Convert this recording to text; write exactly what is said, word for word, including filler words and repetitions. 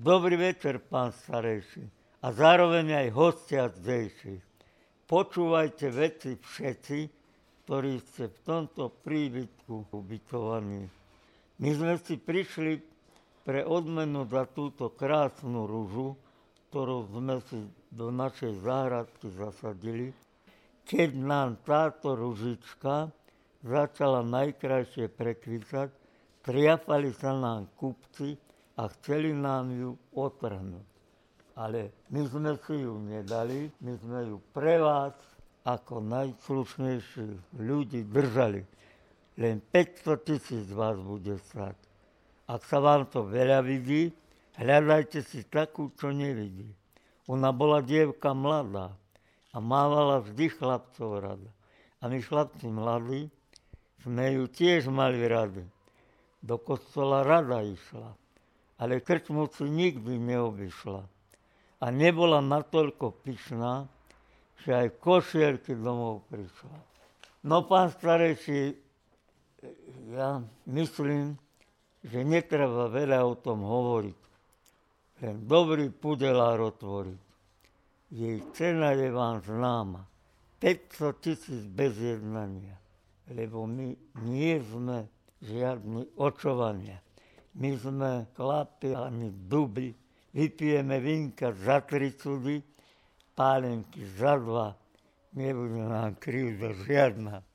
Dobrý večer, pán starejší, a zároveň aj hostia zdejší. Počúvajte veci všetci, ktorí ste v tomto príbytku ubytovaní. My sme si prišli pre odmenu za túto krásnu ružu, ktorú sme si do našej záhradky zasadili, keď nám táto ružička začala najkrajšie prekvitať, triafali sa nám kupci a chceli nám ju otrhnúť. Ale my sme si ju nedali, my sme ju pre vás ako najslušnejších ľudí držali. Len päťsto tisíc vás bude stať. Ak sa vám to veľa vidí, hľadajte si takú, čo nevidí. Ona bola dievka mladá a mávala vždy chlapcov rada. A my chlapci mladí sme ju tiež mali rady. Do kostola rada išla, ale krčmu si nikdy neobyšla. A nebola natoľko pyšná, že aj v košielky domov prišla. No, pán starejší, ja myslím, že netreba veľa o tom hovoriť. Len dobrý pudelár otvoriť. Jej cena je vám známa. päťsto tisíc bez jednania. Lebo my nie sme žiadni očovania. My sme chlapi ani duby. Vypijeme vínka za tri cudy, pálenky za dva. Nebude nám krivda žiadna.